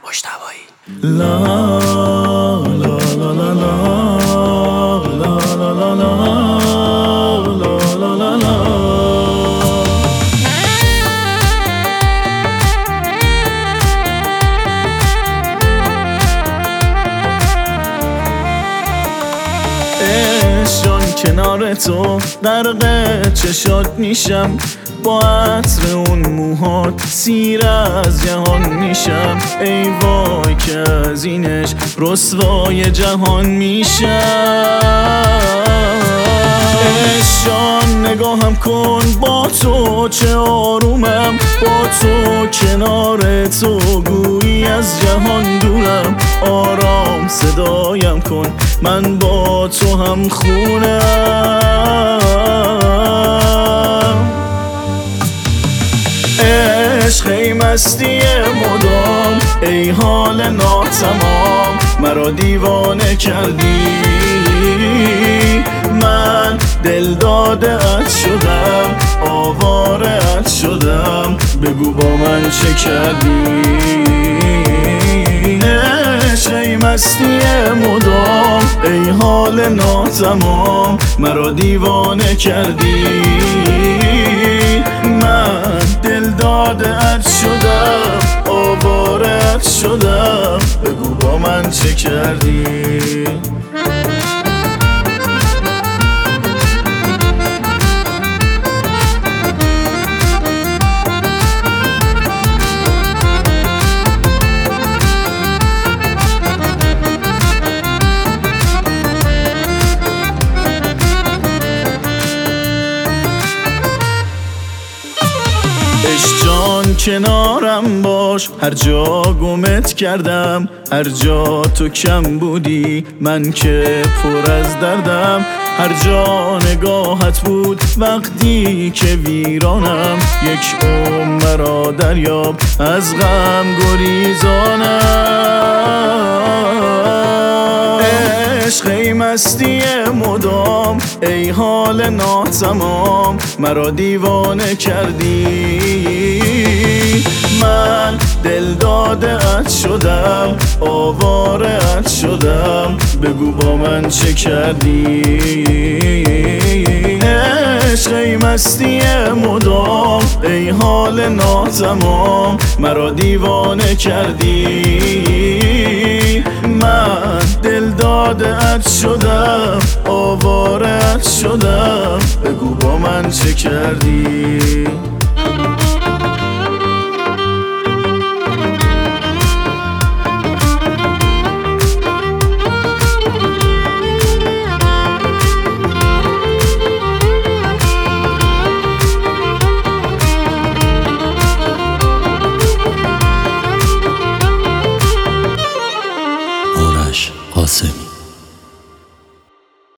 مجتبی. لا لا لا لا لا لا لا لا لا لا. جان کنار تو غرق چشات میشم، با عطر اون موهات سیر از جهان میشم. ای وای که از اینش رسوای جهان میشم. جان نگاهم کن با تو چه آرومم، با تو کنار تو گویی از جهان دورم. آرام صدایم کن من با تو هم خونم. عشق ای مستی مدام، ای حال ناتمام، مرا دیوانه کردی. من دل داده‌ات شدم، آواره‌ات شدم، بگو با من چه کردی. عشق ای مستی مدام، ای حال ناتمام، مرا دیوانه کردی. من دل داده‌ات شدم، آواره‌ات شدم، بگو با من چه کردی. جان کنارم باش، هر جا گمت کردم، هر جا تو کم بودی من که پر از دردم. هر جا نگاهت بود وقتی که ویرانم، یک عمر را دریاب از غم گریزانم. عشق ای مستی مدام، ای حال ناتمام، مرا دیوانه کردی. من دل داده‌ات شدم، آواره‌ات شدم، بگو با من چه کردی. عشق ای مستی مدام، ای حال ناتمام، مرا دیوانه کردی. من دل داده‌ات شدم، آواره‌ات شدم، بگو با من چه کردی.